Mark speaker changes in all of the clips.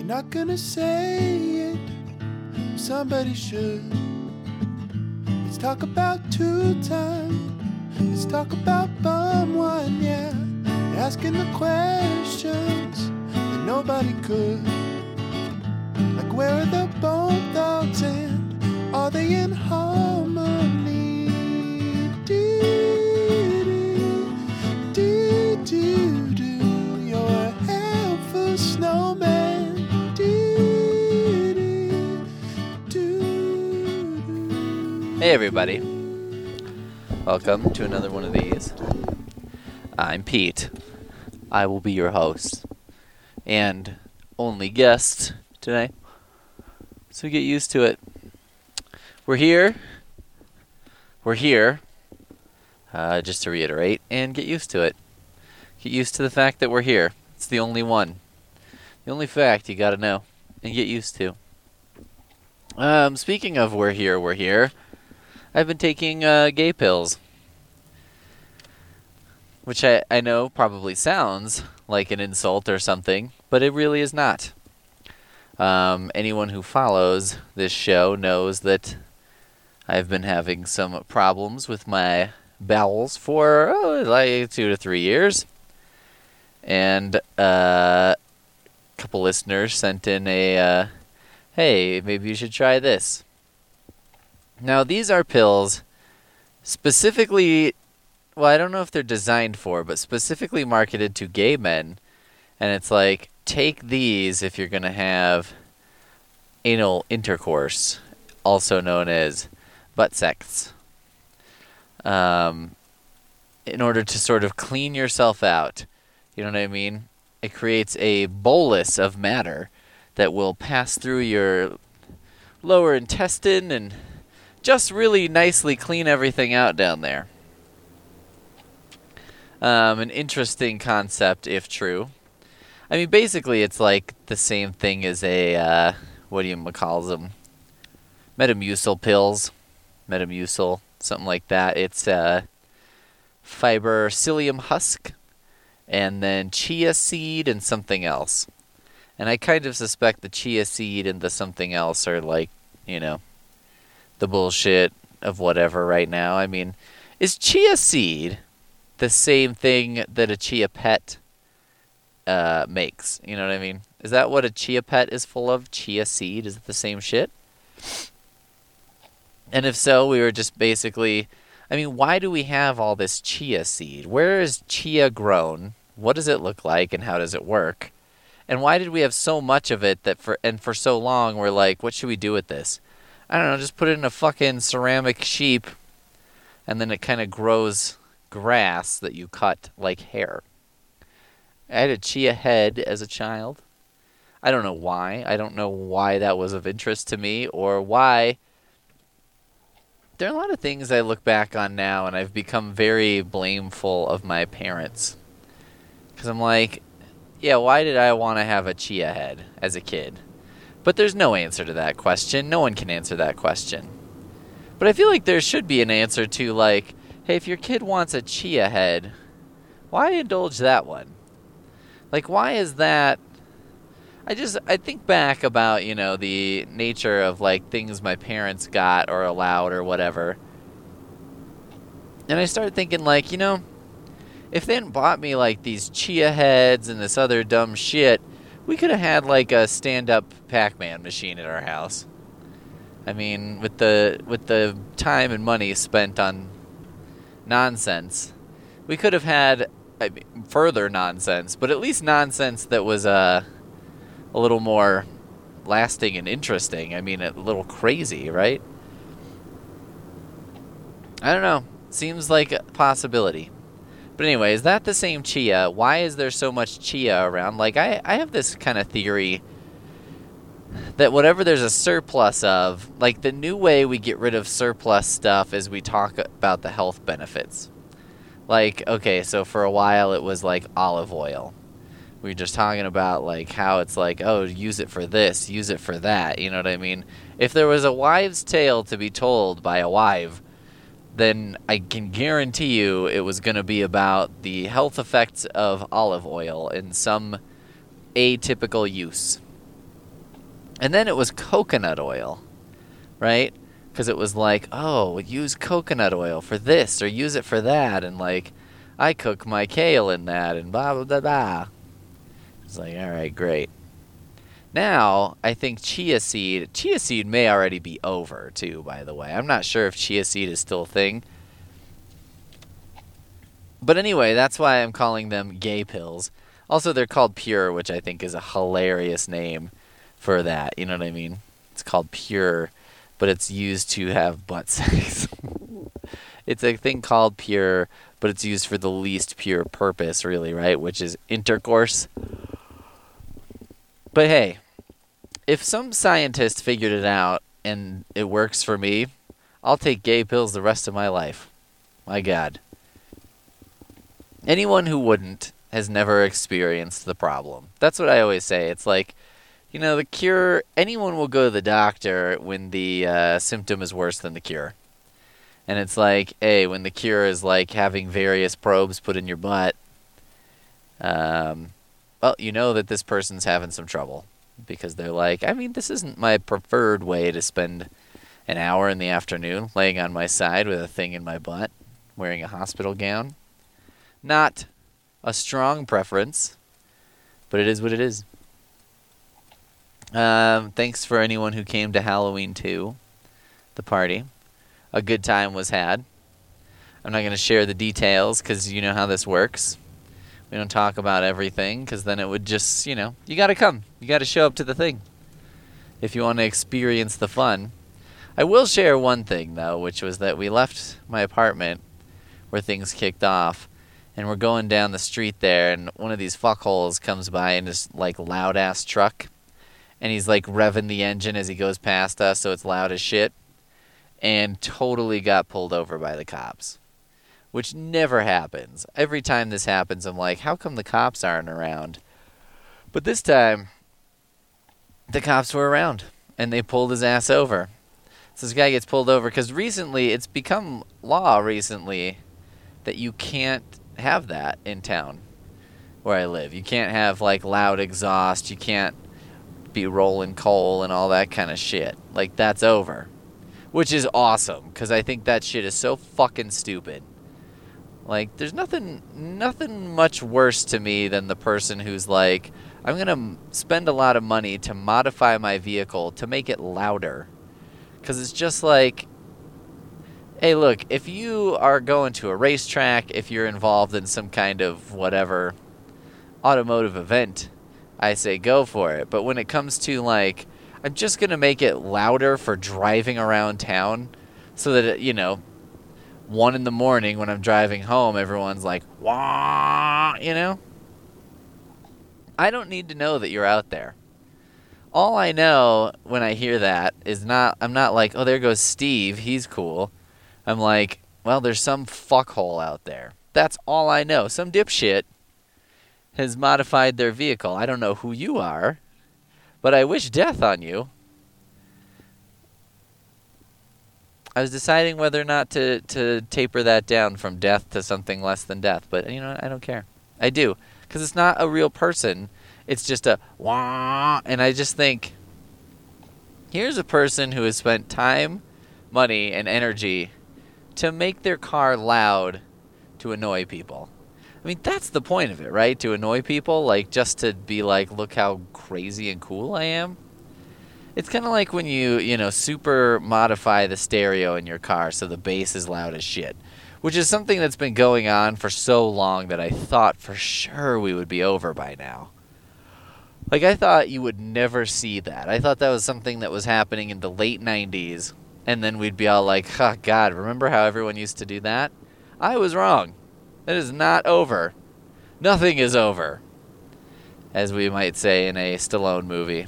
Speaker 1: You're not gonna say it, but somebody should. Let's talk about two-time. Let's talk about bum one, yeah. Asking the questions that nobody could. Like, where are the bone thugs and are they in harmony? Do, you're a helpful snowman.
Speaker 2: Hey everybody, welcome to another one of these. I'm Pete. I will be your host and only guest today, so get used to it. We're here, just to reiterate, and get used to it. Get used to the fact that we're here. It's the only one. The only fact you gotta know and get used to. Speaking of we're here, I've been taking gay pills. Which I know probably sounds like an insult or something, but it really is not. Anyone who follows this show knows that I've been having some problems with my bowels for like 2 to 3 years. And a couple listeners sent in a, hey, maybe you should try this. Now, these are pills specifically, well, I don't know if they're designed for, but specifically marketed to gay men. And it's like, take these if you're going to have anal intercourse, also known as butt sex, in order to sort of clean yourself out. You know what I mean? It creates a bolus of matter that will pass through your lower intestine and just really nicely clean everything out down there. An interesting concept, if true. I mean, basically, it's like the same thing as a, what do you call them? Metamucil pills. Metamucil, something like that. It's fiber psyllium husk, and then chia seed and something else. And I kind of suspect the chia seed and the something else are like, you know, the bullshit of whatever right now. I mean, is chia seed the same thing that a chia pet makes? You know what I mean? Is that what a chia pet is full of? Chia seed? Is it the same shit? And if so, we were just basically, I mean, why do we have all this chia seed? Where is chia grown? What does it look like and how does it work? And why did we have so much of it that for so long we're like, what should we do with this? I don't know, just put it in a fucking ceramic sheep and then it kind of grows grass that you cut like hair. I had a chia head as a child. I don't know why. I don't know why that was of interest to me or why. There are a lot of things I look back on now and I've become very blameful of my parents. Because I'm like, yeah, why did I want to have a chia head as a kid? But there's no answer to that question. No one can answer that question. But I feel like there should be an answer to, like, hey, if your kid wants a chia head, why indulge that one? Like, why is that? I think back about, you know, the nature of, like, things my parents got or allowed or whatever. And I started thinking, like, you know, if they hadn't bought me, like, these chia heads and this other dumb shit, we could have had, like, a stand-up Pac-Man machine at our house. I mean, with the time and money spent on nonsense, we could have had further nonsense, but at least nonsense that was a little more lasting and interesting. I mean, a little crazy, right? I don't know. Seems like a possibility. But anyway, is that the same chia? Why is there so much chia around? Like, I have this kind of theory that whatever there's a surplus of, like, the new way we get rid of surplus stuff is we talk about the health benefits. Like, okay, so for a while it was like olive oil. We were just talking about, like, how it's like, oh, use it for this, use it for that, you know what I mean? If there was a wives' tale to be told by a wife, then I can guarantee you it was going to be about the health effects of olive oil in some atypical use. And then it was coconut oil, right? Because it was like, oh, use coconut oil for this or use it for that. And like, I cook my kale in that and blah, blah, blah, blah. It's like, all right, great. Now, I think chia seed may already be over too, by the way. I'm not sure if chia seed is still a thing. But anyway, that's why I'm calling them gay pills. Also, they're called Pure, which I think is a hilarious name for that. You know what I mean? It's called Pure, but it's used to have butt sex. It's a thing called Pure, but it's used for the least pure purpose, really, right? Which is intercourse. But hey, if some scientist figured it out and it works for me, I'll take gay pills the rest of my life. My God. Anyone who wouldn't has never experienced the problem. That's what I always say. It's like, you know, the cure, anyone will go to the doctor when the symptom is worse than the cure. And it's like, hey, when the cure is like having various probes put in your butt, well, you know that this person's having some trouble. Because they're like, I mean, this isn't my preferred way to spend an hour in the afternoon laying on my side with a thing in my butt, wearing a hospital gown. Not a strong preference, but it is what it is. Thanks for anyone who came to Halloween 2, the party. A good time was had. I'm not going to share the details because you know how this works. We don't talk about everything because then it would just, you know, you got to come. You got to show up to the thing if you want to experience the fun. I will share one thing, though, which was that we left my apartment where things kicked off, and we're going down the street there, and one of these fuckholes comes by in this, like, loud-ass truck, and he's, like, revving the engine as he goes past us, so it's loud as shit, and totally got pulled over by the cops. Which never happens. Every time this happens, I'm like, how come the cops aren't around? But this time, the cops were around, and they pulled his ass over. So this guy gets pulled over, because recently, it's become law recently that you can't have that in town where I live. You can't have, like, loud exhaust. You can't be rolling coal and all that kind of shit. Like, that's over. Which is awesome, because I think that shit is so fucking stupid. Like, there's nothing much worse to me than the person who's like, I'm going to spend a lot of money to modify my vehicle to make it louder. Because it's just like, hey, look, if you are going to a racetrack, if you're involved in some kind of whatever automotive event, I say go for it. But when it comes to, like, I'm just going to make it louder for driving around town so that, you know, 1 in the morning when I'm driving home, everyone's like, wah, you know? I don't need to know that you're out there. All I know when I hear that is I'm not like, oh, there goes Steve, he's cool. I'm like, well, there's some fuckhole out there. That's all I know. Some dipshit has modified their vehicle. I don't know who you are, but I wish death on you. I was deciding whether or not to taper that down from death to something less than death. But, you know what? I don't care. I do. Because it's not a real person. It's just a wah. And I just think, here's a person who has spent time, money, and energy to make their car loud to annoy people. I mean, that's the point of it, right? To annoy people? Like, just to be like, look how crazy and cool I am? It's kind of like when you know, super modify the stereo in your car so the bass is loud as shit, which is something that's been going on for so long that I thought for sure we would be over by now. Like, I thought you would never see that. I thought that was something that was happening in the late 90s, and then we'd be all like, oh, God, remember how everyone used to do that? I was wrong. That is not over. Nothing is over, as we might say in a Stallone movie.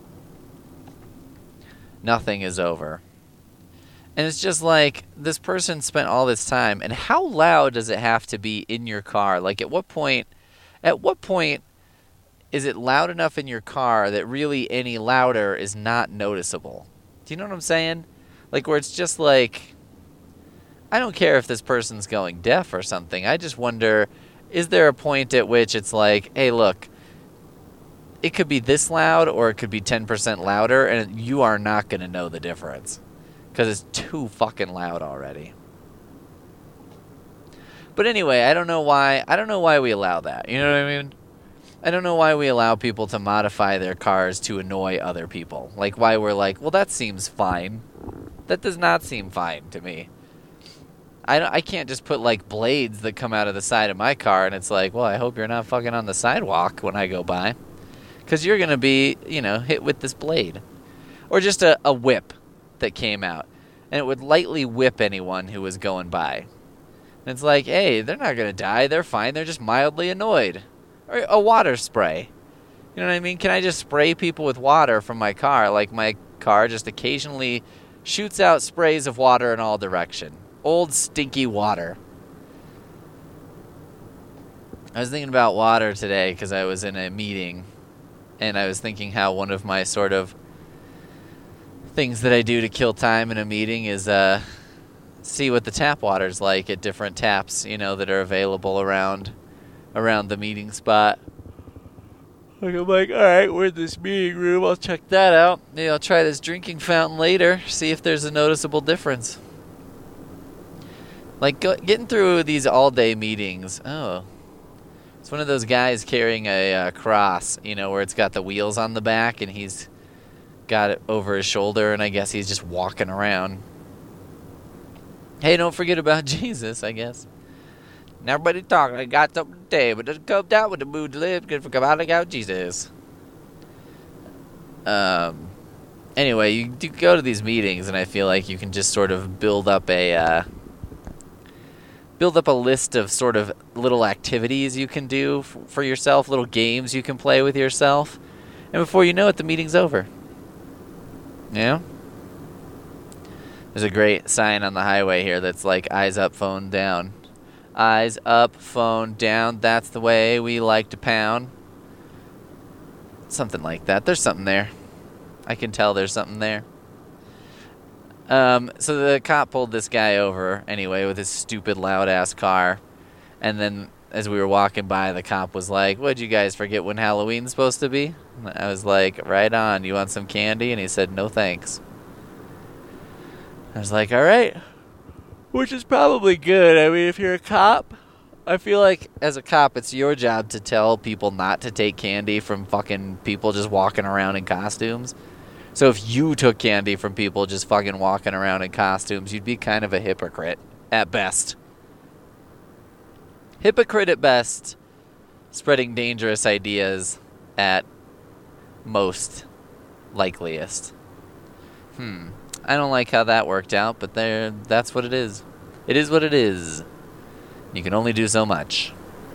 Speaker 2: Nothing is over. And it's just like, this person spent all this time, and how loud does it have to be in your car? Like, at what point is it loud enough in your car that really any louder is not noticeable? Do you know what I'm saying? Like, where it's just like, I don't care if this person's going deaf or something. I just wonder, is there a point at which it's like, hey, look, it could be this loud or it could be 10% louder, and you are not going to know the difference because it's too fucking loud already. But anyway, I don't know why we allow that. You know what I mean? I don't know why we allow people to modify their cars to annoy other people. Like, why we're like, well, that seems fine. That does not seem fine to me. I can't just put, like, blades that come out of the side of my car, and it's like, well, I hope you're not fucking on the sidewalk when I go by. Because you're going to be, hit with this blade. Or just a whip that came out. And it would lightly whip anyone who was going by. And it's like, hey, they're not going to die. They're fine. They're just mildly annoyed. Or a water spray. You know what I mean? Can I just spray people with water from my car? Like my car just occasionally shoots out sprays of water in all direction. Old stinky water. I was thinking about water today because I was in a meeting. And I was thinking how one of my sort of things that I do to kill time in a meeting is see what the tap water's like at different taps, that are available around the meeting spot. Like, I'm like, all right, we're in this meeting room. I'll check that out. Maybe I'll try this drinking fountain later, see if there's a noticeable difference. Like, getting through these all-day meetings. Oh, it's one of those guys carrying a cross, where it's got the wheels on the back, and he's got it over his shoulder, and I guess he's just walking around. Hey, don't forget about Jesus, I guess. And everybody talking, I got something to say, but doesn't come down with the mood to live, because come out like Jesus. Anyway, you do go to these meetings, and I feel like you can just sort of build up a list of sort of little activities you can do for yourself, little games you can play with yourself, and before you know it, the meeting's over. Yeah? There's a great sign on the highway here that's like, eyes up, phone down. Eyes up, phone down, that's the way we like to pound. Something like that. There's something there. I can tell there's something there. So the cop pulled this guy over, anyway, with his stupid loud-ass car. And then, as we were walking by, the cop was like, what'd you guys forget when Halloween's supposed to be? And I was like, right on, you want some candy? And he said, no thanks. I was like, all right. Which is probably good. I mean, if you're a cop, I feel like as a cop, it's your job to tell people not to take candy from fucking people just walking around in costumes. So if you took candy from people just fucking walking around in costumes, you'd be kind of a hypocrite at best. Hypocrite at best, spreading dangerous ideas at most likeliest. I don't like how that worked out, but that's what it is. It is what it is. You can only do so much.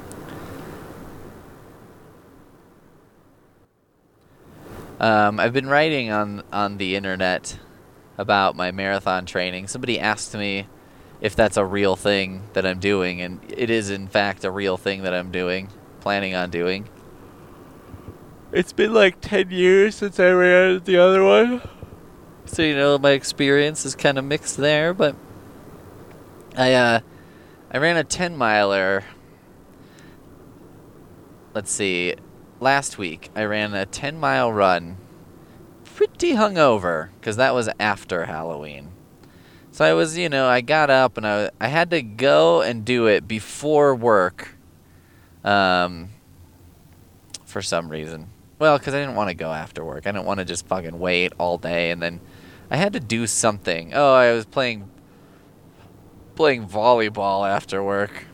Speaker 2: I've been writing on the internet about my marathon training. Somebody asked me if that's a real thing that I'm doing, and it is in fact a real thing that I'm planning on doing. It's been like 10 years since I ran the other one. So, my experience is kind of mixed there, but I ran a 10-miler. Let's see. Last week, I ran a 10-mile run, pretty hungover, because that was after Halloween. So I was, I got up, and I had to go and do it before work, for some reason. Well, because I didn't want to go after work. I didn't want to just fucking wait all day, and then I had to do something. Oh, I was playing volleyball after work.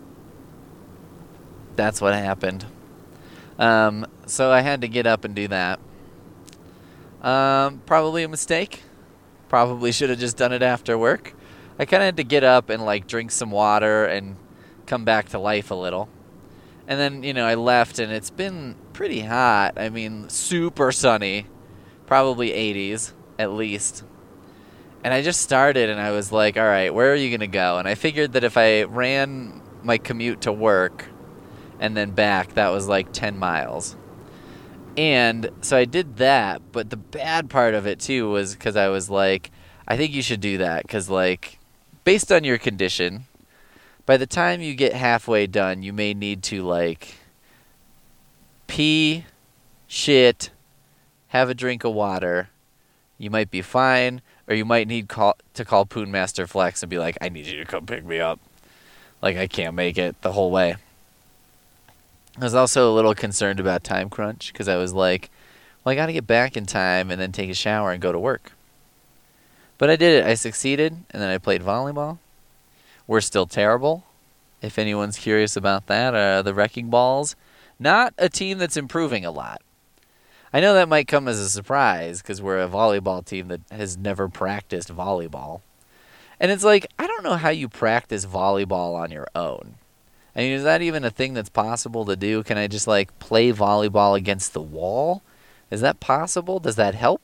Speaker 2: That's what happened. So I had to get up and do that. Probably a mistake. Probably should have just done it after work. I kind of had to get up and drink some water and come back to life a little. And then, I left, and it's been pretty hot. I mean, super sunny. Probably 80s, at least. And I just started, and I was like, all right, where are you going to go? And I figured that if I ran my commute to work and then back, that was 10 miles. And so I did that, but the bad part of it, too, was because I was like, I think you should do that, because, based on your condition, by the time you get halfway done, you may need to, pee, shit, have a drink of water. You might be fine, or you might need to call Poon Master Flex and be like, I need you to come pick me up. Like, I can't make it the whole way. I was also a little concerned about time crunch, because I was like, well, I got to get back in time and then take a shower and go to work. But I did it. I succeeded, and then I played volleyball. We're still terrible. If anyone's curious about that, the Wrecking Balls, not a team that's improving a lot. I know that might come as a surprise because we're a volleyball team that has never practiced volleyball. And it's like, I don't know how you practice volleyball on your own. I mean, is that even a thing that's possible to do? Can I just, like, play volleyball against the wall? Is that possible? Does that help?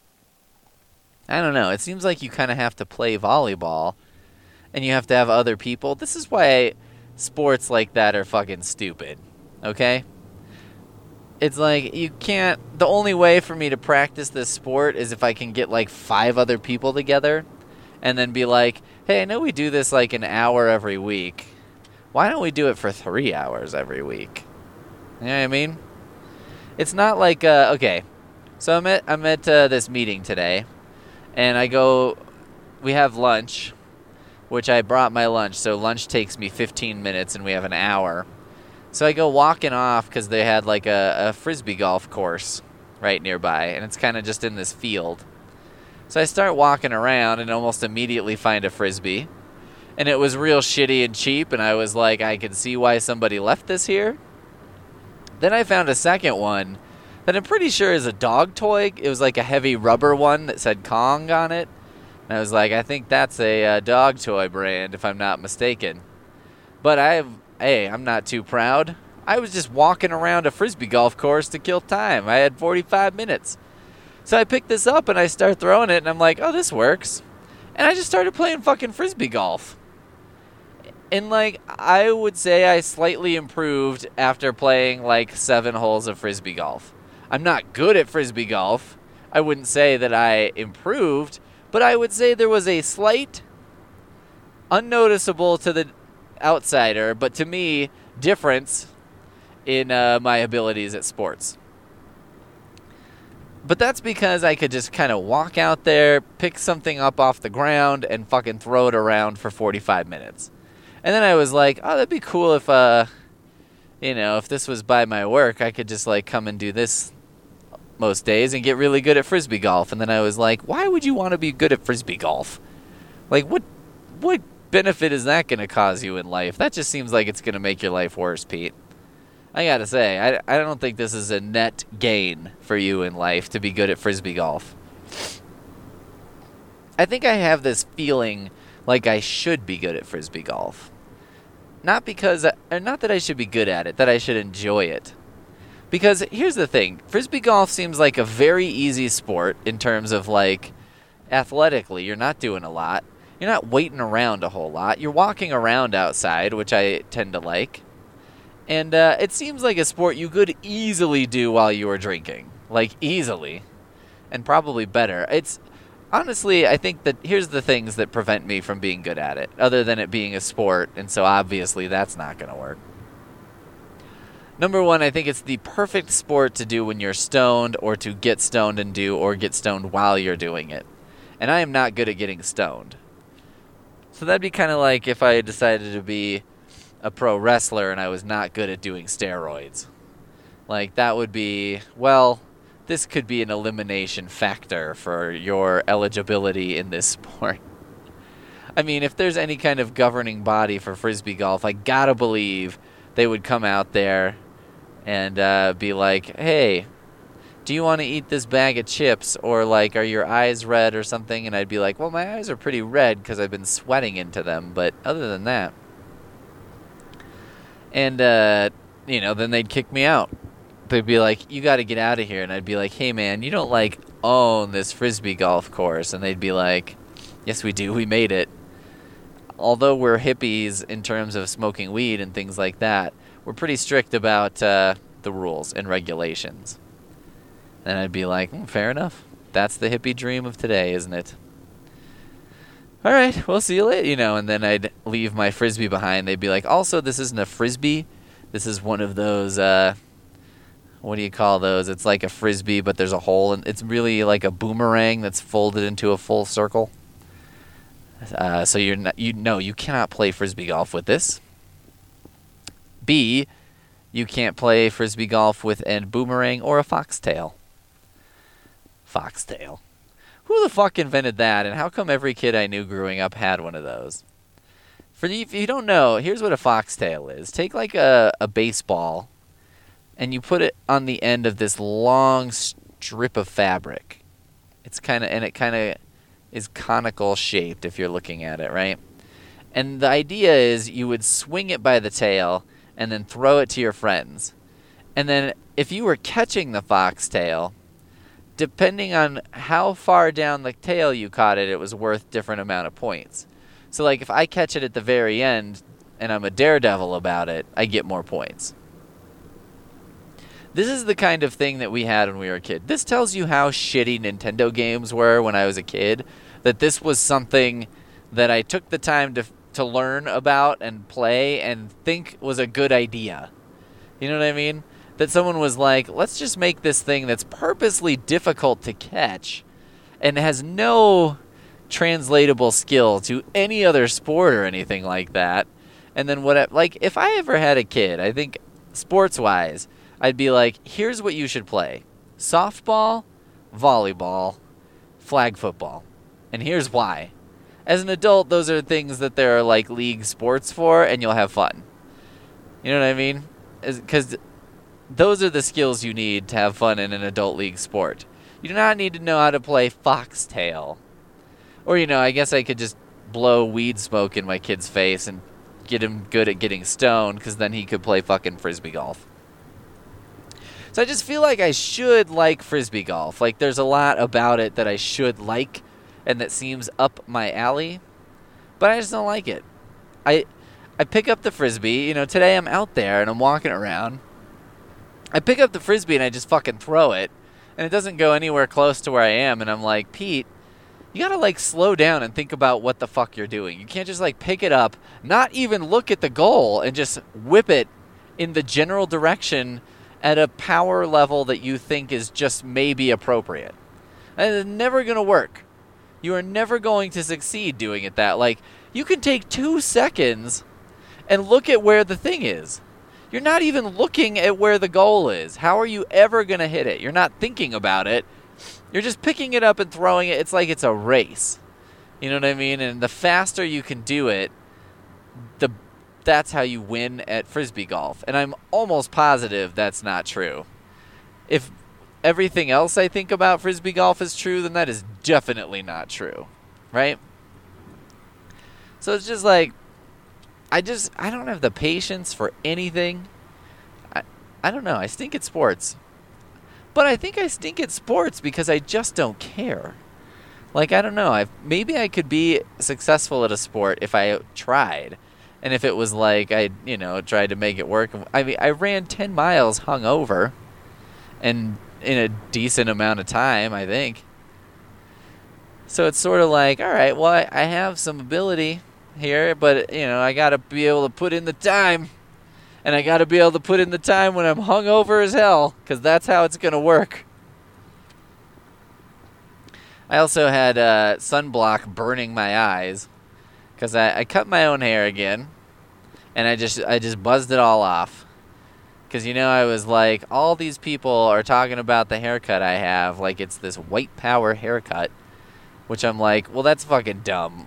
Speaker 2: I don't know. It seems like you kind of have to play volleyball, and you have to have other people. This is why sports like that are fucking stupid, okay? It's like, you can't... The only way for me to practice this sport is if I can get, like, 5 other people together and then be like, hey, I know we do this, like, an hour every week. Why don't we do it for 3 hours every week? You know what I mean? It's not like, okay, so I'm at this meeting today, and we have lunch, which I brought my lunch, so lunch takes me 15 minutes, and we have an hour. So I go walking off, because they had, like, a frisbee golf course right nearby, and it's kind of just in this field. So I start walking around, and almost immediately find a frisbee, and it was real shitty and cheap, and I was like, I can see why somebody left this here. Then I found a second one that I'm pretty sure is a dog toy. It was like a heavy rubber one that said Kong on it. And I was like, I think that's a dog toy brand, if I'm not mistaken. But I'm not too proud. I was just walking around a frisbee golf course to kill time. I had 45 minutes. So I picked this up and I start throwing it, and I'm like, oh, this works. And I just started playing fucking frisbee golf. And, like, I would say I slightly improved after playing, like, 7 holes of frisbee golf. I'm not good at frisbee golf. I wouldn't say that I improved, but I would say there was a slight, unnoticeable to the outsider, but to me, difference in my abilities at sports. But that's because I could just kind of walk out there, pick something up off the ground, and fucking throw it around for 45 minutes. And then I was like, oh, that'd be cool if, if this was by my work, I could just, like, come and do this most days and get really good at frisbee golf. And then I was like, why would you want to be good at frisbee golf? Like, what benefit is that going to cause you in life? That just seems like it's going to make your life worse, Pete. I gotta say, I don't think this is a net gain for you in life to be good at frisbee golf. I think I have this feeling like I should be good at frisbee golf. Not that I should be good at it, that I should enjoy it. Because here's the thing, frisbee golf seems like a very easy sport in terms of, like, athletically. You're not doing a lot. You're not waiting around a whole lot. You're walking around outside, which I tend to like. And it seems like a sport you could easily do while you were drinking. Like, easily. And probably better. Honestly, I think that here's the things that prevent me from being good at it, other than it being a sport, and so obviously that's not going to work. Number one, I think it's the perfect sport to do when you're stoned, or to get stoned and do, or get stoned while you're doing it. And I am not good at getting stoned. So that'd be kind of like if I decided to be a pro wrestler and I was not good at doing steroids. Like, that would be, well, this could be an elimination factor for your eligibility in this sport. I mean, if there's any kind of governing body for frisbee golf, I gotta believe they would come out there and be like, hey, do you want to eat this bag of chips? Or, like, are your eyes red or something? And I'd be like, well, my eyes are pretty red because I've been sweating into them, but other than that. And, then they'd kick me out. They'd be like, you got to get out of here. And I'd be like, hey, man, you don't, like, own this frisbee golf course. And they'd be like, yes, we do. We made it. Although we're hippies in terms of smoking weed and things like that, we're pretty strict about the rules and regulations. And I'd be like, fair enough. That's the hippie dream of today, isn't it? All right, we'll see you later, and then I'd leave my frisbee behind. They'd be like, also, this isn't a frisbee. This is one of those, what do you call those? It's like a frisbee, but there's a hole, and it's really like a boomerang that's folded into a full circle. So you cannot play frisbee golf with this. B, you can't play frisbee golf with a boomerang or a foxtail. Foxtail. Who the fuck invented that, and how come every kid I knew growing up had one of those? If you don't know, here's what a foxtail is. Take like a baseball, and you put it on the end of this long strip of fabric. It kind of is conical shaped if you're looking at it, right? And the idea is you would swing it by the tail and then throw it to your friends. And then if you were catching the foxtail, depending on how far down the tail you caught it, it was worth different amount of points. So like if I catch it at the very end and I'm a daredevil about it, I get more points. This is the kind of thing that we had when we were a kid. This tells you how shitty Nintendo games were when I was a kid, that this was something that I took the time to learn about and play and think was a good idea. You know what I mean? That someone was like, let's just make this thing that's purposely difficult to catch and has no translatable skill to any other sport or anything like that. And then if I ever had a kid, I think sports-wise, I'd be like, here's what you should play. Softball, volleyball, flag football. And here's why. As an adult, those are things that there are like league sports for, and you'll have fun. You know what I mean? Because those are the skills you need to have fun in an adult league sport. You do not need to know how to play foxtail. Or, I guess I could just blow weed smoke in my kid's face and get him good at getting stoned, because then he could play fucking frisbee golf. So I just feel like I should like frisbee golf. Like there's a lot about it that I should like and that seems up my alley, but I just don't like it. I pick up the frisbee. Today I'm out there and I'm walking around. I pick up the frisbee and I just fucking throw it, and it doesn't go anywhere close to where I am, and I'm like, Pete, you gotta slow down and think about what the fuck you're doing. You can't just pick it up, not even look at the goal, and just whip it in the general direction at a power level that you think is just maybe appropriate. And it's never gonna work. You are never going to succeed doing it that. You can take 2 seconds and look at where the thing is. You're not even looking at where the goal is. How are you ever going to hit it? You're not thinking about it. You're just picking it up and throwing it. It's like it's a race. You know what I mean? And the faster you can do it, that's how you win at frisbee golf. And I'm almost positive that's not true. If everything else I think about frisbee golf is true, then that is definitely not true. Right? So it's just I don't have the patience for anything. I don't know. I stink at sports. But I think I stink at sports because I just don't care. I don't know. Maybe I could be successful at a sport if I tried. And if it was I tried to make it work. I mean, I ran 10 miles hungover and in a decent amount of time, I think. So it's sort of all right, well, I have some ability here, but, I got to be able to put in the time. And I got to be able to put in the time when I'm hungover as hell, because that's how it's going to work. I also had sunblock burning my eyes, because I cut my own hair again, and I just buzzed it all off. Because, I was all these people are talking about the haircut I have, it's this white power haircut, which I'm well, that's fucking dumb.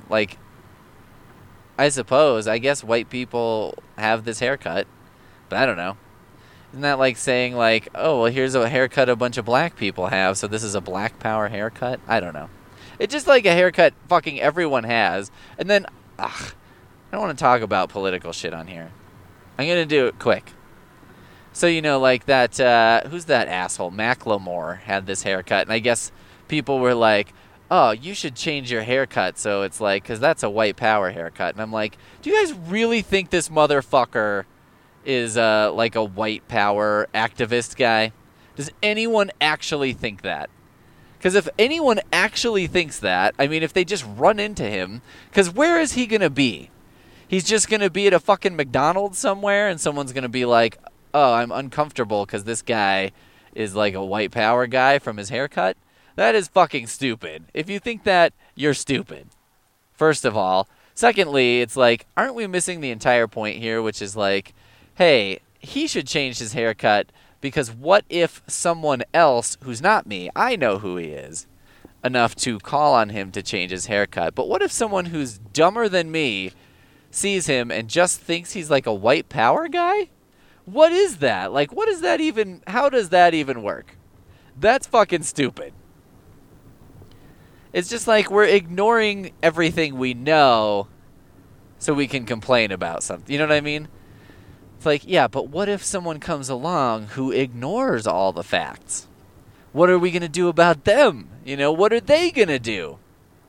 Speaker 2: I guess white people have this haircut, but I don't know. Isn't that saying oh, well, here's a haircut a bunch of black people have, so this is a black power haircut? I don't know. It's just a haircut fucking everyone has. And then, I don't want to talk about political shit on here. I'm going to do it quick. So, that, who's that asshole? Macklemore had this haircut, and I guess people were oh, you should change your haircut, so it's because that's a white power haircut. And I'm do you guys really think this motherfucker is a white power activist guy? Does anyone actually think that? Because if anyone actually thinks that, I mean, if they just run into him, because where is he going to be? He's just going to be at a fucking McDonald's somewhere, and someone's going to be oh, I'm uncomfortable because this guy is like a white power guy from his haircut. That is fucking stupid. If you think that, you're stupid. First of all. Secondly, it's like, aren't we missing the entire point here, which is like, hey, he should change his haircut because what if someone else who's not me, I know who he is, enough to call on him to change his haircut. But what if someone who's dumber than me sees him and just thinks he's like a white power guy? What is that? Like, what is that even? How does that even work? That's fucking stupid. It's just like we're ignoring everything we know so we can complain about something. You know what I mean? It's like, yeah, but what if someone comes along who ignores all the facts? What are we going to do about them? You know, what are they going to do?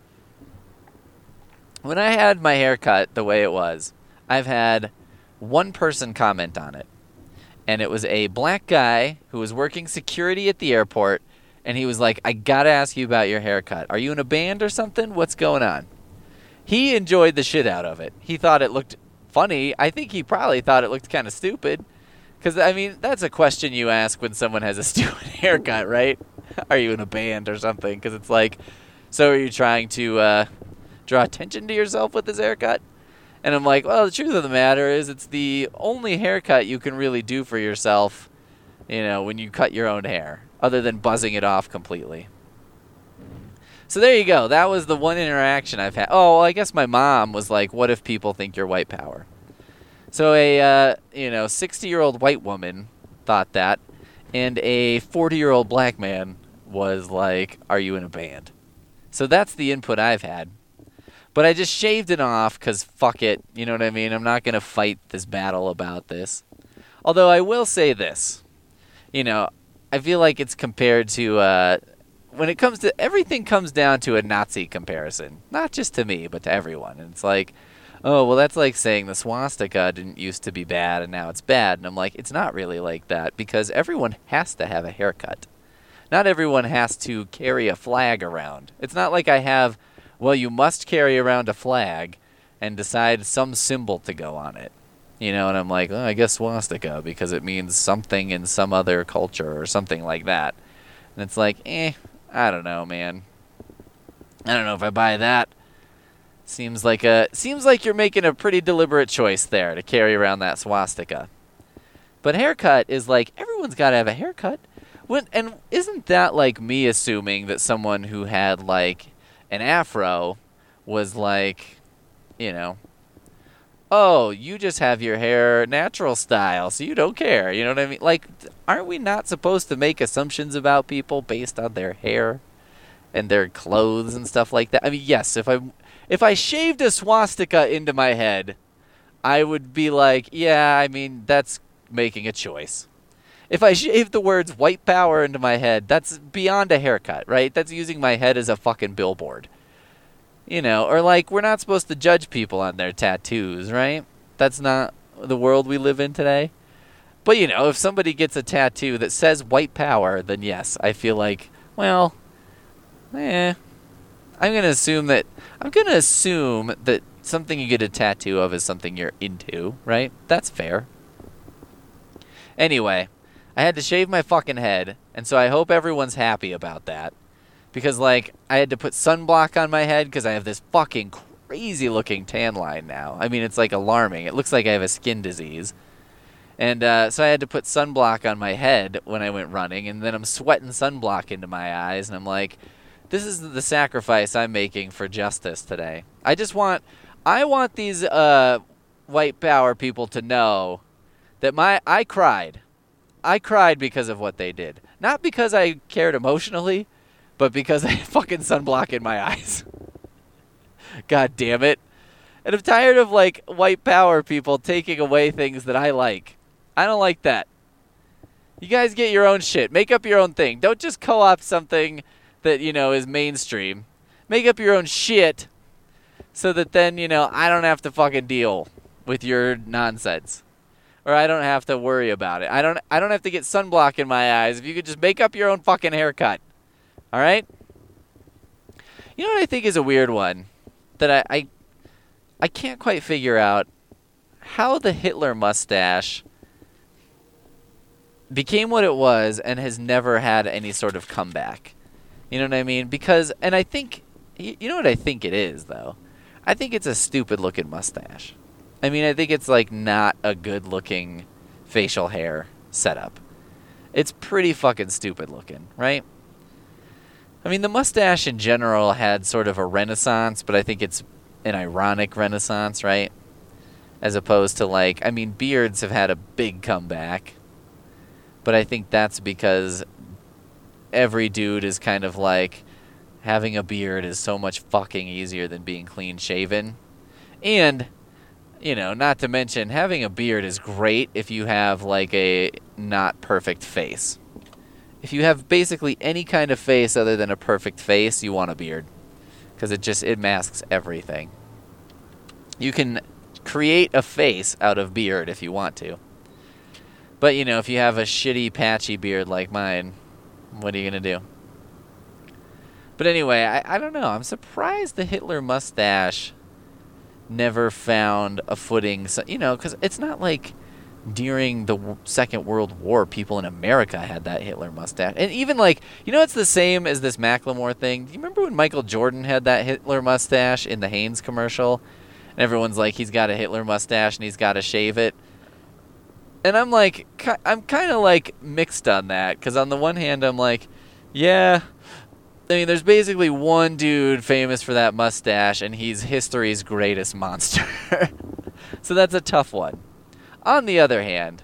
Speaker 2: When I had my haircut the way it was, I've had one person comment on it. And it was a black guy who was working security at the airport. And he was like, I got to ask you about your haircut. Are you in a band or something? What's going on? He enjoyed the shit out of it. He thought it looked funny. I think he probably thought it looked kind of stupid. Because, I mean, that's a question you ask when someone has a stupid haircut, right? Are you in a band or something? Because it's like, so are you trying to draw attention to yourself with this haircut? And I'm like, well, the truth of the matter is it's the only haircut you can really do for yourself, you know, when you cut your own hair, other than buzzing it off completely. So there you go. That was the one interaction I've had. Oh, well, I guess my mom was like, what if people think you're white power? So a 60-year-old white woman thought that, and a 40-year-old black man was like, are you in a band? So that's the input I've had. But I just shaved it off because fuck it. You know what I mean? I'm not going to fight this battle about this. Although I will say this. You know, I feel like it's compared to, when it comes to, everything comes down to a Nazi comparison. Not just to me, but to everyone. And it's like, oh, well, that's like saying the swastika didn't used to be bad and now it's bad. And I'm like, it's not really like that because everyone has to have a haircut. Not everyone has to carry a flag around. It's not like I have, well, you must carry around a flag and decide some symbol to go on it. You know, and I'm like, oh, I guess swastika because it means something in some other culture or something like that. And it's like, I don't know, man. I don't know if I buy that. Seems like you're making a pretty deliberate choice there to carry around that swastika. But haircut is like, everyone's got to have a haircut. And isn't that like me assuming that someone who had like an afro was like, you know, oh, you just have your hair natural style, so you don't care. You know what I mean? Like, aren't we not supposed to make assumptions about people based on their hair and their clothes and stuff like that? I mean, yes, if I shaved a swastika into my head, I would be like, yeah, I mean, that's making a choice. If I shaved the words white power into my head, that's beyond a haircut, right? That's using my head as a fucking billboard. You know, or like, we're not supposed to judge people on their tattoos, right? That's not the world we live in today. But, you know, if somebody gets a tattoo that says white power, then yes, I feel like, well, I'm going to assume that something you get a tattoo of is something you're into, right? That's fair. Anyway, I had to shave my fucking head, and so I hope everyone's happy about that. Because, like, I had to put sunblock on my head because I have this fucking crazy-looking tan line now. I mean, it's, like, alarming. It looks like I have a skin disease. And so I had to put sunblock on my head when I went running, and then I'm sweating sunblock into my eyes, and I'm like, this is the sacrifice I'm making for justice today. I want these white power people to know that I cried. I cried because of what they did. Not because I cared emotionally, but because I had fucking sunblock in my eyes. God damn it. And I'm tired of, like, white power people taking away things that I like. I don't like that. You guys get your own shit. Make up your own thing. Don't just co-opt something that, you know, is mainstream. Make up your own shit so that then, you know, I don't have to fucking deal with your nonsense. Or I don't have to worry about it. I don't have to get sunblock in my eyes if you could just make up your own fucking haircut. All right? You know what I think is a weird one? That I can't quite figure out how the Hitler mustache became what it was and has never had any sort of comeback. You know what I mean? Because, and I think, you know what I think it is, though? I think it's a stupid-looking mustache. I mean, I think it's, like, not a good-looking facial hair setup. It's pretty fucking stupid-looking, right? I mean, the mustache in general had sort of a renaissance, but I think it's an ironic renaissance, right? As opposed to, like, I mean, beards have had a big comeback, but I think that's because every dude is kind of like, having a beard is so much fucking easier than being clean shaven. And, you know, not to mention, having a beard is great if you have, like, a not perfect face. If you have basically any kind of face other than a perfect face, you want a beard. Because it masks everything. You can create a face out of beard if you want to. But, you know, if you have a shitty, patchy beard like mine, what are you going to do? But anyway, I don't know. I'm surprised the Hitler mustache never found a footing. So, you know, because it's not like during the Second World War, people in America had that Hitler mustache. And even like, you know, it's the same as this Macklemore thing. Do you remember when Michael Jordan had that Hitler mustache in the Hanes commercial? And everyone's like, he's got a Hitler mustache and he's got to shave it. And I'm like, I'm kind of like mixed on that. Because on the one hand, I'm like, yeah. I mean, there's basically one dude famous for that mustache, and he's history's greatest monster. So that's a tough one. On the other hand,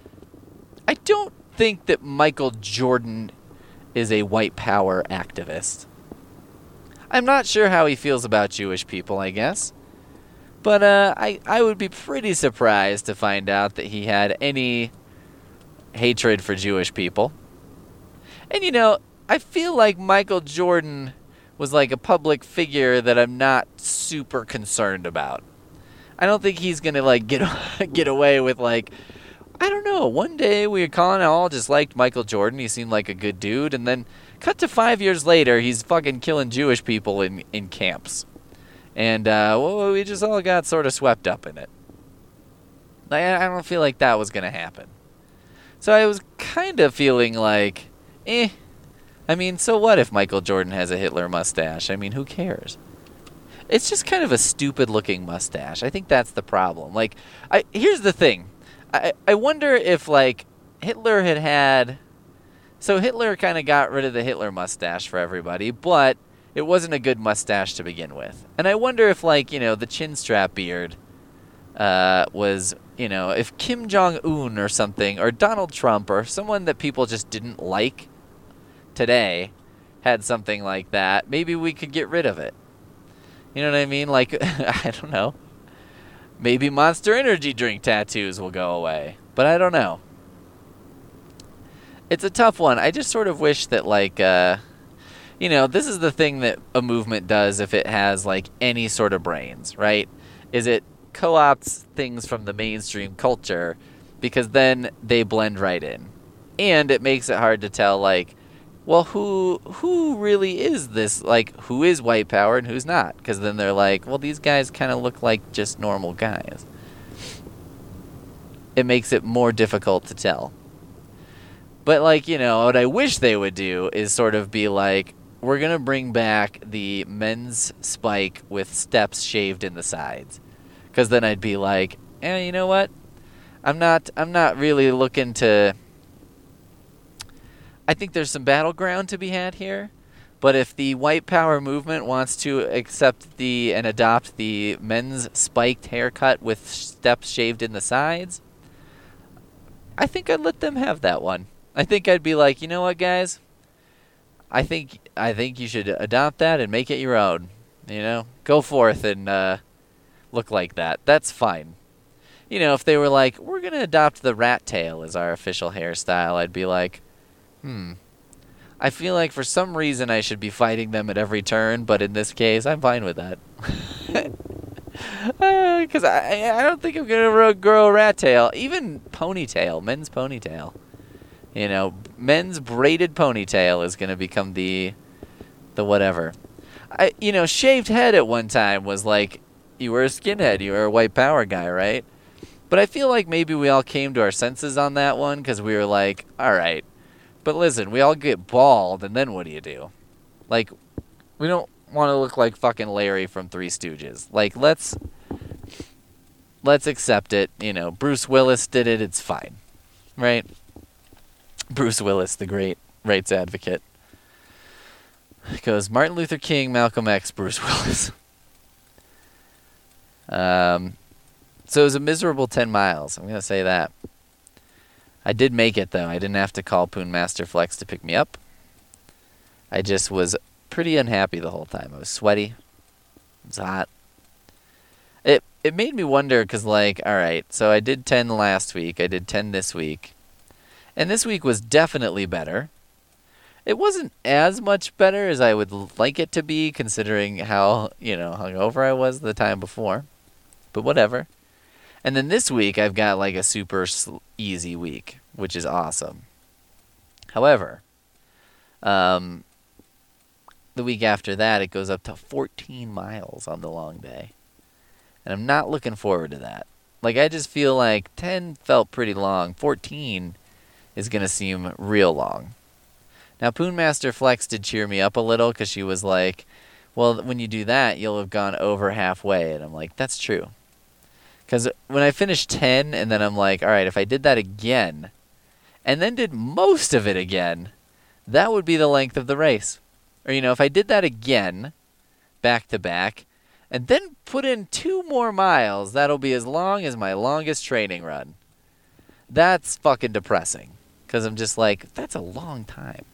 Speaker 2: I don't think that Michael Jordan is a white power activist. I'm not sure how he feels about Jewish people, I guess. But I would be pretty surprised to find out that he had any hatred for Jewish people. And, you know, I feel like Michael Jordan was like a public figure that I'm not super concerned about. I don't think he's going to, like, get away with, like, I don't know, one day we all just liked Michael Jordan. He seemed like a good dude. And then cut to 5 years later, he's fucking killing Jewish people in camps. And we just all got sort of swept up in it. I don't feel like that was going to happen. So I was kind of feeling like, I mean, so what if Michael Jordan has a Hitler mustache? I mean, who cares? It's just kind of a stupid-looking mustache. I think that's the problem. Like, here's the thing. I wonder if, like, Hitler had... So Hitler kind of got rid of the Hitler mustache for everybody, but it wasn't a good mustache to begin with. And I wonder if, like, you know, the chin strap beard was, you know, if Kim Jong-un or something, or Donald Trump, or someone that people just didn't like today had something like that, maybe we could get rid of it. You know what I mean? Like, I don't know. Maybe Monster Energy drink tattoos will go away. But I don't know. It's a tough one. I just sort of wish that, like, you know, this is the thing that a movement does if it has, like, any sort of brains, right? Is it co-opts things from the mainstream culture, because then they blend right in. And it makes it hard to tell, like, well, who really is this? Like, who is white power and who's not? Because then they're like, well, these guys kind of look like just normal guys. It makes it more difficult to tell. But, like, you know, what I wish they would do is sort of be like, we're going to bring back the men's spike with steps shaved in the sides. Because then I'd be like, you know what? I'm not really looking to... I think there's some battleground to be had here, but if the white power movement wants to accept and adopt the men's spiked haircut with steps shaved in the sides, I think I'd let them have that one. I think I'd be like, you know what, guys? I think you should adopt that and make it your own. You know, go forth and look like that. That's fine. You know, if they were like, we're gonna adopt the rat tail as our official hairstyle, I'd be like, I feel like for some reason I should be fighting them at every turn, but in this case, I'm fine with that. Because I don't think I'm going to grow a rat tail. Even ponytail, men's ponytail. You know, men's braided ponytail is going to become the whatever. You know, shaved head at one time was like, you were a skinhead, you were a white power guy, right? But I feel like maybe we all came to our senses on that one because we were like, all right, but listen, we all get bald, and then what do you do? Like, we don't want to look like fucking Larry from Three Stooges. Like, let's accept it. You know, Bruce Willis did it. It's fine, right? Bruce Willis, the great rights advocate. It goes Martin Luther King, Malcolm X, Bruce Willis. So it was a miserable 10 miles. I'm going to say that. I did make it, though. I didn't have to call Poon Master Flex to pick me up. I just was pretty unhappy the whole time. I was sweaty. It was hot. It made me wonder because, like, all right, so I did 10 last week. I did 10 this week. And this week was definitely better. It wasn't as much better as I would like it to be, considering how, hungover I was the time before. But whatever. And then this week, I've got like a super easy week, which is awesome. However, the week after that, it goes up to 14 miles on the long day. And I'm not looking forward to that. Like, I just feel like 10 felt pretty long. 14 is going to seem real long. Now, Poon Master Flex did cheer me up a little because she was like, well, when you do that, you'll have gone over halfway. And I'm like, that's true. Because when I finished 10, and then I'm like, all right, if I did that again, and then did most of it again, that would be the length of the race. Or, if I did that again, back to back, and then put in 2 more miles, that'll be as long as my longest training run. That's fucking depressing. Because I'm just like, that's a long time.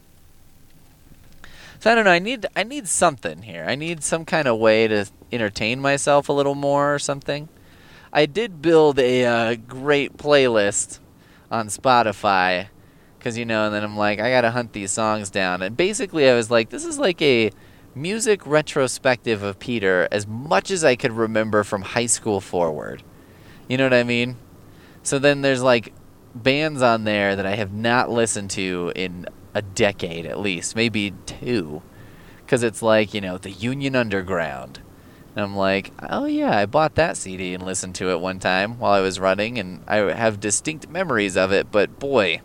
Speaker 2: So I don't know, I need something here. I need some kind of way to entertain myself a little more or something. I did build a great playlist on Spotify because, and then I'm like, I got to hunt these songs down. And basically I was like, this is like a music retrospective of Peter as much as I could remember from high school forward. You know what I mean? So then there's like bands on there that I have not listened to in a decade at least, maybe 2. Because it's like, the Union Underground. And I'm like, oh yeah, I bought that CD and listened to it one time while I was running, and I have distinct memories of it, but boy,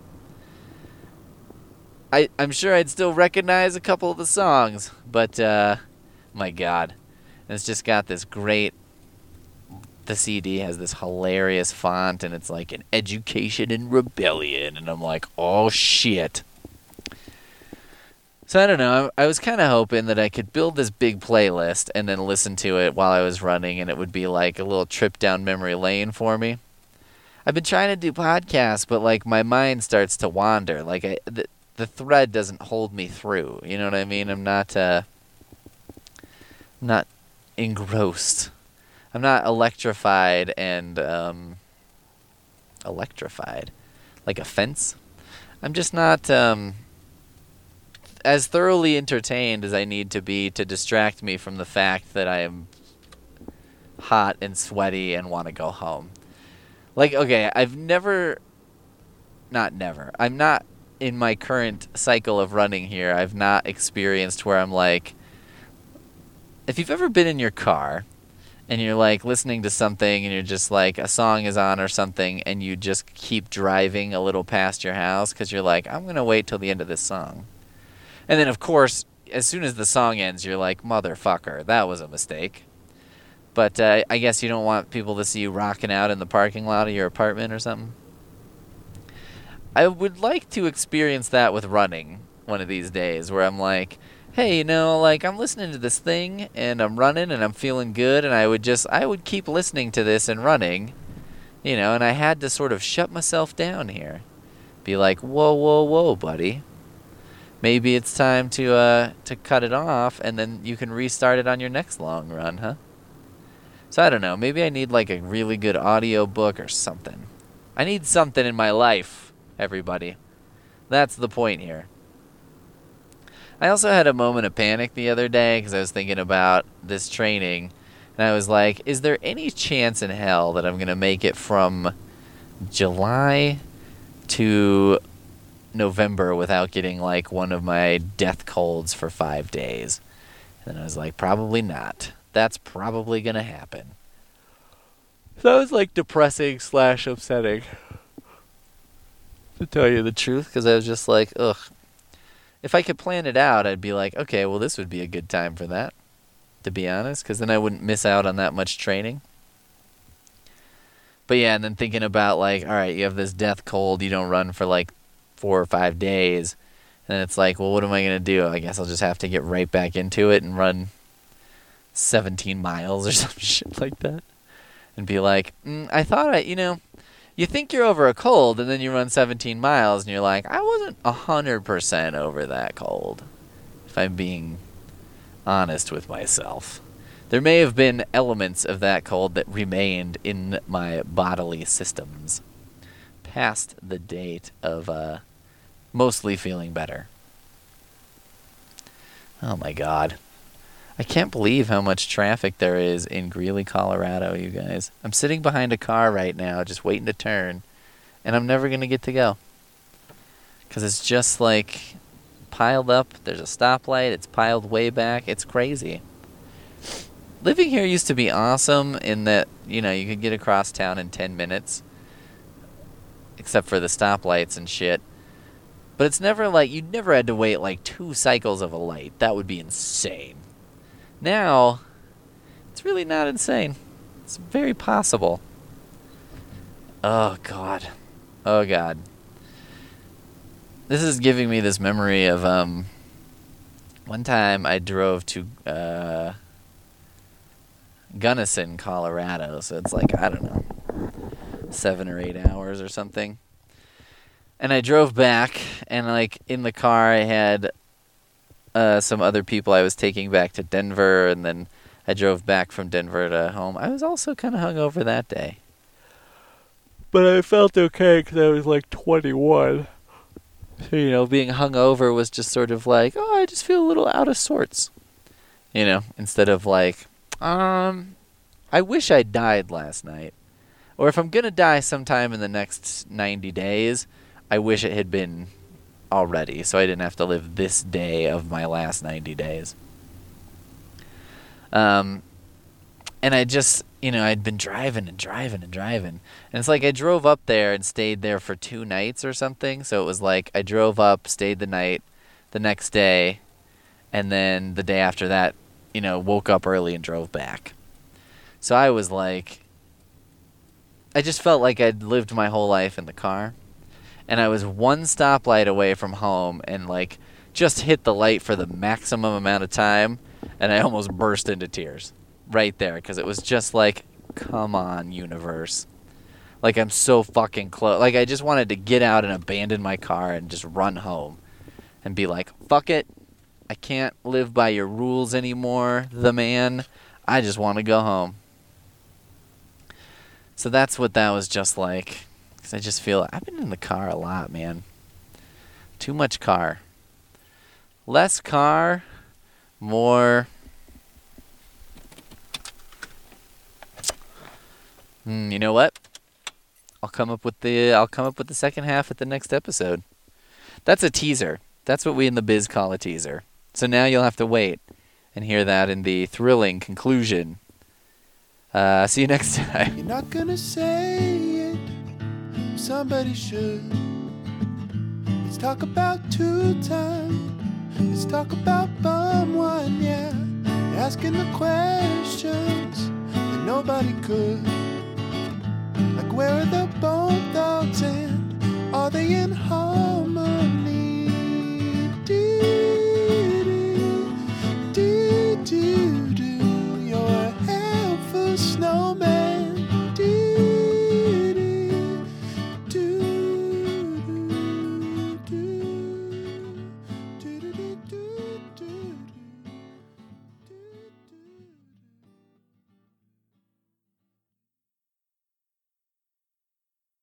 Speaker 2: I'm sure I'd still recognize a couple of the songs, but my God. And it's just got this great, the CD has this hilarious font, and it's like an education in rebellion, and I'm like, oh shit. So I don't know, I was kind of hoping that I could build this big playlist and then listen to it while I was running, and it would be like a little trip down memory lane for me. I've been trying to do podcasts, but like my mind starts to wander. Like the thread doesn't hold me through, you know what I mean? I'm not engrossed. I'm not electrified and electrified, like a fence. I'm just not as thoroughly entertained as I need to be to distract me from the fact that I am hot and sweaty and want to go home. Like, okay, I'm not in my current cycle of running here. I've not experienced where I'm like, if you've ever been in your car and you're like listening to something and you're just like, a song is on or something, and you just keep driving a little past your house because you're like, I'm going to wait till the end of this song. And then, of course, as soon as the song ends, you're like, motherfucker, that was a mistake. But I guess you don't want people to see you rocking out in the parking lot of your apartment or something. I would like to experience that with running one of these days, where I'm like, hey, I'm listening to this thing, and I'm running, and I'm feeling good, and I would keep listening to this and running, and I had to sort of shut myself down here. Be like, whoa, buddy. Maybe it's time to cut it off, and then you can restart it on your next long run, huh? So I don't know. Maybe I need like a really good audio book or something. I need something in my life, everybody. That's the point here. I also had a moment of panic the other day because I was thinking about this training, and I was like, is there any chance in hell that I'm going to make it from July to November without getting like one of my death colds for 5 days? And then I was like, probably not. That's probably going to happen. That was like depressing / upsetting, to tell you the truth, because I was just like, ugh. If I could plan it out, I'd be like, okay, well, this would be a good time for that, to be honest, because then I wouldn't miss out on that much training. But yeah, and then thinking about like, all right, you have this death cold, you don't run for like 4 or 5 days, and it's like, well, what am I going to do? I guess I'll just have to get right back into it and run 17 miles or some shit like that. And be like, you think you're over a cold, and then you run 17 miles, and you're like, I wasn't 100% over that cold, if I'm being honest with myself. There may have been elements of that cold that remained in my bodily systems past the date of mostly feeling better. Oh my God. I can't believe how much traffic there is in Greeley, Colorado, you guys. I'm sitting behind a car right now just waiting to turn, and I'm never going to get to go. Because it's just like piled up. There's a stoplight. It's piled way back. It's crazy. Living here used to be awesome in that, you could get across town in 10 minutes. Except for the stoplights and shit. But it's never like, you never had to wait like 2 cycles of a light. That would be insane. Now, it's really not insane. It's very possible. Oh, God. Oh, God. This is giving me this memory of, one time I drove to, Gunnison, Colorado. So it's like, I don't know, 7 or 8 hours or something. And I drove back, and like in the car I had some other people I was taking back to Denver, and then I drove back from Denver to home. I was also kind of hungover that day. But I felt okay because I was like 21. So, being hungover was just sort of like, oh, I just feel a little out of sorts. Instead of like, I wish I died last night. Or if I'm going to die sometime in the next 90 days, I wish it had been already, so I didn't have to live this day of my last 90 days. And I just, I'd been driving. And it's like I drove up there and stayed there for 2 nights or something. So it was like I drove up, stayed the night, the next day, and then the day after that, woke up early and drove back. So I was like, I just felt like I'd lived my whole life in the car. And I was 1 stoplight away from home and, like, just hit the light for the maximum amount of time. And I almost burst into tears right there. Because it was just like, come on, universe. Like, I'm so fucking close. Like, I just wanted to get out and abandon my car and just run home. And be like, fuck it. I can't live by your rules anymore, the man. I just want to go home. So that's what that was just like. Because I just feel I've been in the car a lot, man. Too much car. Less car, more. You know what? I'll come up with the second half at the next episode. That's a teaser. That's what we in the biz call a teaser. So now you'll have to wait and hear that in the thrilling conclusion. See you next time.
Speaker 1: You're not gonna say it. Somebody should. Let's talk about 2 time. Let's talk about bum one, yeah. Asking the questions that nobody could. Like, where are the bone dogs and are they in Hollywood?